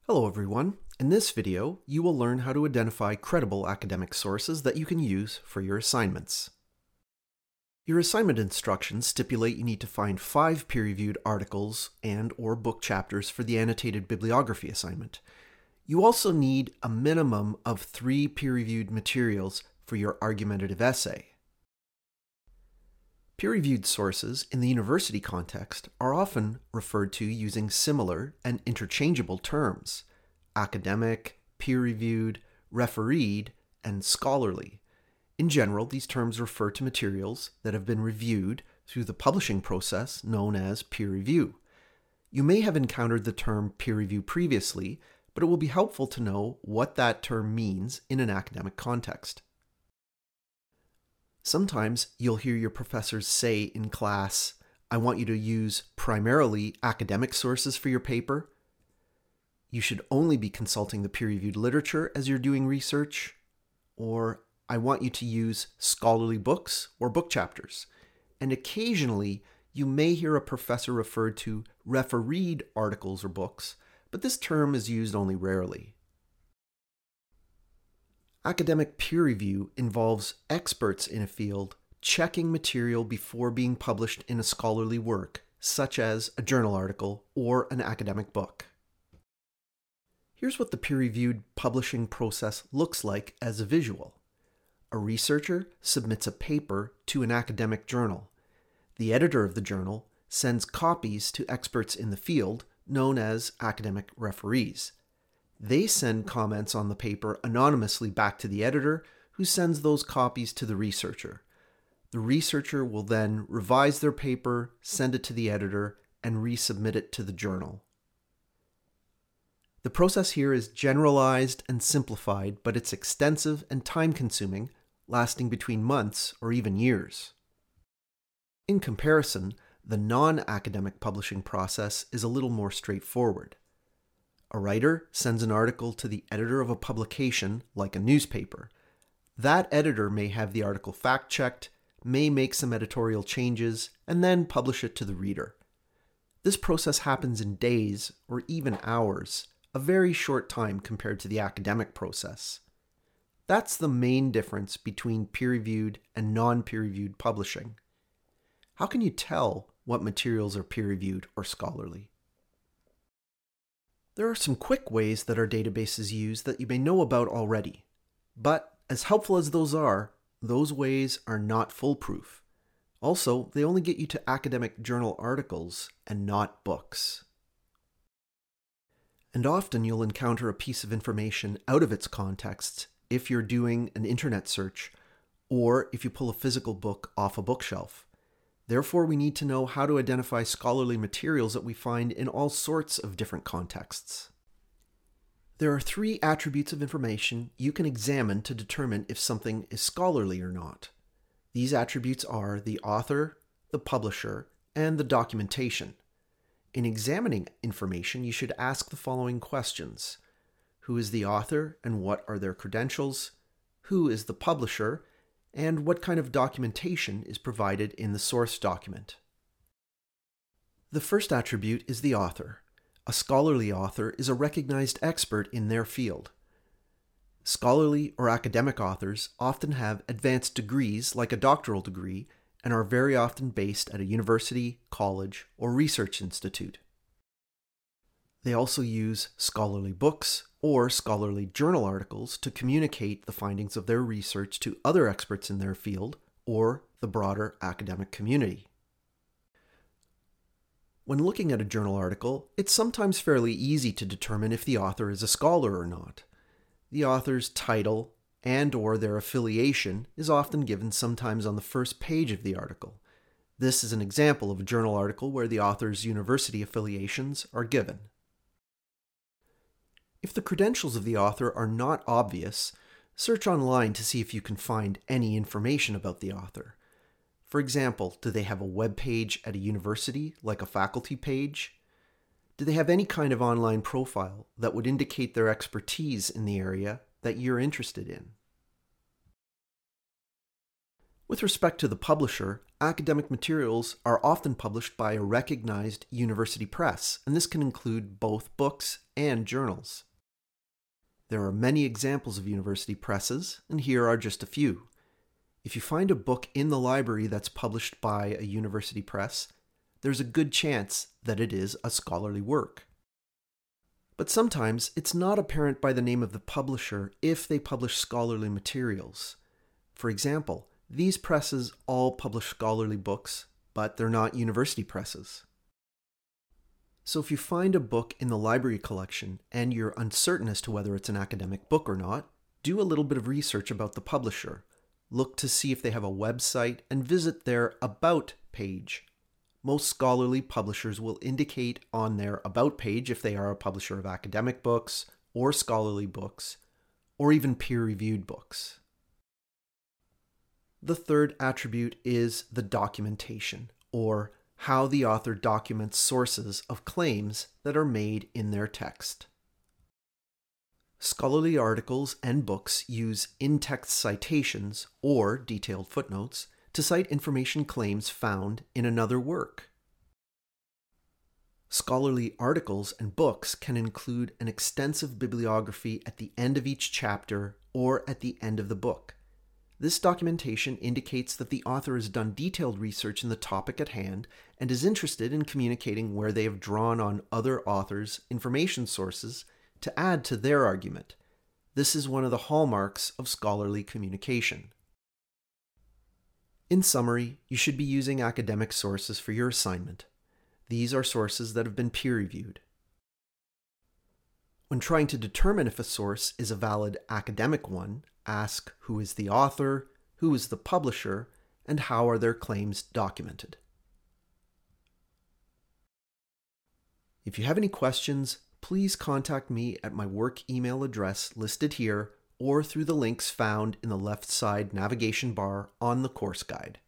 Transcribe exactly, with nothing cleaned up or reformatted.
Hello everyone. In this video, you will learn how to identify credible academic sources that you can use for your assignments. Your assignment instructions stipulate you need to find five peer-reviewed articles and or book chapters for the annotated bibliography assignment. You also need a minimum of three peer-reviewed materials for your argumentative essay. Peer-reviewed sources in the university context are often referred to using similar and interchangeable terms: academic, peer-reviewed, refereed, and scholarly. In general, these terms refer to materials that have been reviewed through the publishing process known as peer review. You may have encountered the term peer review previously, but it will be helpful to know what that term means in an academic context. Sometimes you'll hear your professors say in class, "I want you to use primarily academic sources for your paper." "You should only be consulting the peer-reviewed literature as you're doing research," or "I want you to use scholarly books or book chapters." And occasionally, you may hear a professor refer to refereed articles or books, but this term is used only rarely. Academic peer review involves experts in a field checking material before being published in a scholarly work, such as a journal article or an academic book. Here's what the peer-reviewed publishing process looks like as a visual. A researcher submits a paper to an academic journal. The editor of the journal sends copies to experts in the field, known as academic referees. They send comments on the paper anonymously back to the editor, who sends those copies to the researcher. The researcher will then revise their paper, send it to the editor, and resubmit it to the journal. The process here is generalized and simplified, but it's extensive and time-consuming, lasting between months or even years. In comparison, the non-academic publishing process is a little more straightforward. A writer sends an article to the editor of a publication, like a newspaper. That editor may have the article fact-checked, may make some editorial changes, and then publish it to the reader. This process happens in days or even hours, a very short time compared to the academic process. That's the main difference between peer-reviewed and non-peer-reviewed publishing. How can you tell what materials are peer-reviewed or scholarly? There are some quick ways that our databases use that you may know about already. But as helpful as those are, those ways are not foolproof. Also, they only get you to academic journal articles and not books. And often you'll encounter a piece of information out of its context if you're doing an internet search or if you pull a physical book off a bookshelf. Therefore, we need to know how to identify scholarly materials that we find in all sorts of different contexts. There are three attributes of information you can examine to determine if something is scholarly or not. These attributes are the author, the publisher, and the documentation. In examining information, you should ask the following questions: who is the author and what are their credentials? Who is the publisher? And what kind of documentation is provided in the source document? The first attribute is the author. A scholarly author is a recognized expert in their field. Scholarly or academic authors often have advanced degrees like a doctoral degree and are very often based at a university, college, or research institute. They also use scholarly books or scholarly journal articles to communicate the findings of their research to other experts in their field or the broader academic community. When looking at a journal article, it's sometimes fairly easy to determine if the author is a scholar or not. The author's title and or their affiliation is often given sometimes on the first page of the article. This is an example of a journal article where the author's university affiliations are given. If the credentials of the author are not obvious, search online to see if you can find any information about the author. For example, do they have a web page at a university, like a faculty page? Do they have any kind of online profile that would indicate their expertise in the area that you're interested in? With respect to the publisher, academic materials are often published by a recognized university press, and this can include both books and journals. There are many examples of university presses, and here are just a few. If you find a book in the library that's published by a university press, there's a good chance that it is a scholarly work. But sometimes it's not apparent by the name of the publisher if they publish scholarly materials. For example, these presses all publish scholarly books, but they're not university presses. So if you find a book in the library collection and you're uncertain as to whether it's an academic book or not, do a little bit of research about the publisher. Look to see if they have a website and visit their About page. Most scholarly publishers will indicate on their About page if they are a publisher of academic books or scholarly books, or even peer-reviewed books. The third attribute is the documentation, or how the author documents sources of claims that are made in their text. Scholarly articles and books use in-text citations, or detailed footnotes, to cite information claims found in another work. Scholarly articles and books can include an extensive bibliography at the end of each chapter or at the end of the book. This documentation indicates that the author has done detailed research in the topic at hand and is interested in communicating where they have drawn on other authors' information sources to add to their argument. This is one of the hallmarks of scholarly communication. In summary, you should be using academic sources for your assignment. These are sources that have been peer-reviewed. When trying to determine if a source is a valid academic one, ask who is the author, who is the publisher, and how are their claims documented. If you have any questions, please contact me at my work email address listed here or through the links found in the left side navigation bar on the course guide.